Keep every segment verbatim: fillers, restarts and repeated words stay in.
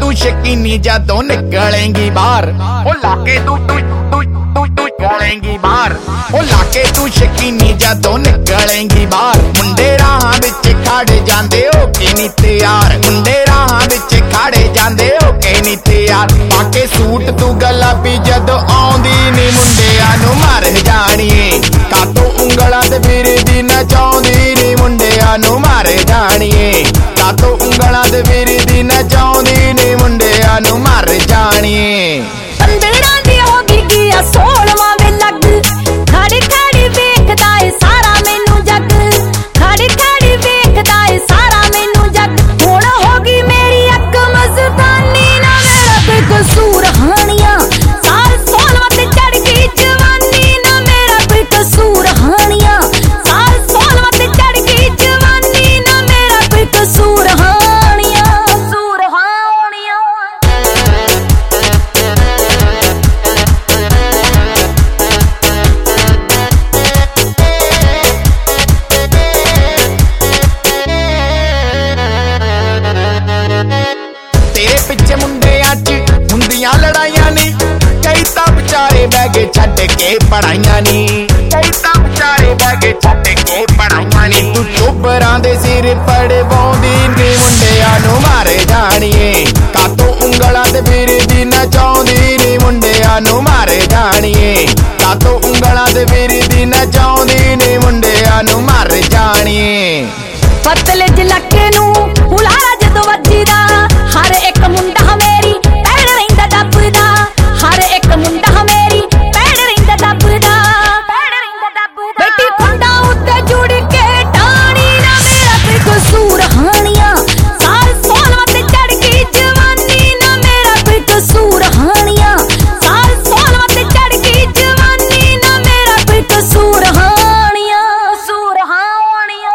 तू शकीनी जदों निकलेंगी बाहर, ओ लाके तू तू तू तू तू निकलेंगी बाहर, ओ लाके तू शकीनी जदों निकलेंगी बाहर। मुंडे राहां विच खड़े जांदे होके नी तैयार, मुंडे राहां विच खड़े जांदे होके नी तैयार। पाके सूट तू गुलाबी जदों आउंदी नी मुंडियां नूं मर जाणीए, कातों ਉਂਗਲਾਂ ते फिरदी नचाउंदी नी मुंडियां नूं मर जाणीए, कातों ਉਂਗਲਾਂ ते फिरदी नचाउंदी नी मुंडियां नूं मर जाणीए। पंदरां दी हो गई आ सोलवां वे लग, खड़ी खड़ी वेखदा ए सारा मैनू जग, खड़ी खड़ी वेखदा ए सारा मैनू जग। हुण हो गई मेरी अक मस्तानी, ना मेरा कोई कसूर हानियां, साल सोलवां ते चढ़ गई जवानी, ना मेरा कोई कसूर हानियां, साल सोलवां ते चढ़ गई जवानी, ना मेरा कोई कसूर हानियां, कसूर हानियां। तेरे पिछे मुंडियां च हुंदियां लड़ाइयां नी, कई तां बेचारे बह गए छड्ड के पढ़ाइयां नी, कई तां बेचारे बह गए छड्ड के पढ़ाइयां नी। तू चोबरां दे सिर पड़वाउंदी नी मुंडियां नूं मार जाणीए, कातों ਉਂਗਲਾਂ ते फिरदी नचाउंदी नी मुंडियां नूं मार जाणीए, कातों ਉਂਗਲਾਂ ते फिरदी नचाउंदी नी मुंडियां नूं मार जाणीए। पतले जलके नू हुलारा जदों वजीदा, हर एक मुंडा मेरी पैण रहिंदा दबदा, हर एक मुंडा मेरी पैण रहिंदा दबदा, बेटी खुंडा उत्ते जुड़ के टाणी, ना मेरा कोई कसूर हानियां, साल सोलवां ते चढ़ गई जवानी, ना मेरा कोई कसूर हानियां, साल सोलवां ते चढ़ गई जवानी, ना मेरा कोई कसूर हानियां, कसूर हानियां।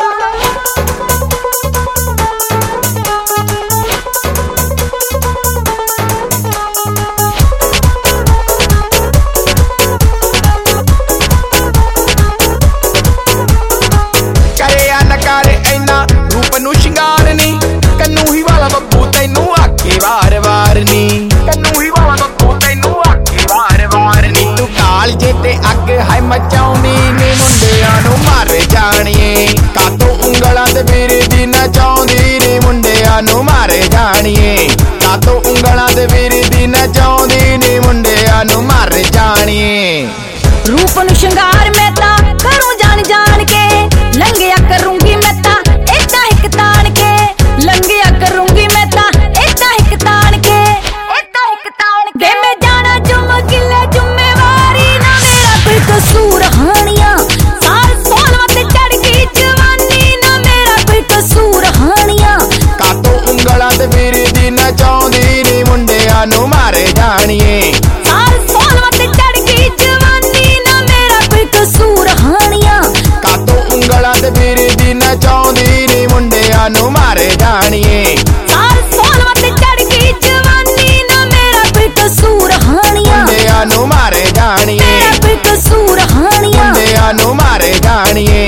करेया नकार ऐना रूप नूं शिंगार नी, कन्नू ही वाला बब्बू तैनू आखे वार वार नी, कन्नू ही वाला बब्बू तैनू आखे वार वार नी। तू कालजे ते अग है मचाउंदी नी मुंडियां नूं मर जाणीए, कातों ਉਂਗਲਾਂ ते फिरदी नचाउंदी नी मुंडियां नूं मर जाणीए, कातों ਉਂਗਲਾਂ ते फिरदी नचाउंदी नी मुंडियां नूं मर जाणीए। रूप नूं शिंगार मैं तां करूं जान जान के, लंघिया करूंगी मैं तां इदां हिक तान के, लंघिया करूंगी मैं तां इदां हिक तान के, इदां हिक तान के। मैं जाना जुम गिले जुम्मेवारी, ना मेरा कोई कसूर हानियां, साल सोलवां ते चढ़ गई जवानी, ना मेरा कोई कसूर हानियां, कातों ਉਂਗਲਾਂ ते फिरदी नचाउंदी नी मुंडियां नूं मर जाणीए, साल सोलवां ते चढ़ गई जवानी, ना मेरा कोई कसूर हानियां, कातों ਉਂਗਲਾਂ ते फिरदी नचाउंदी नी मुंडियां नूं मर जाणीए, साल सोलवां ते चढ़ गई जवानी, ना मेरा कोई कसूर हानियां, मुंडियां नूं मर जाणीए, मेरा कोई कसूर हानियां, मुंडियां नूं मर जाणीए।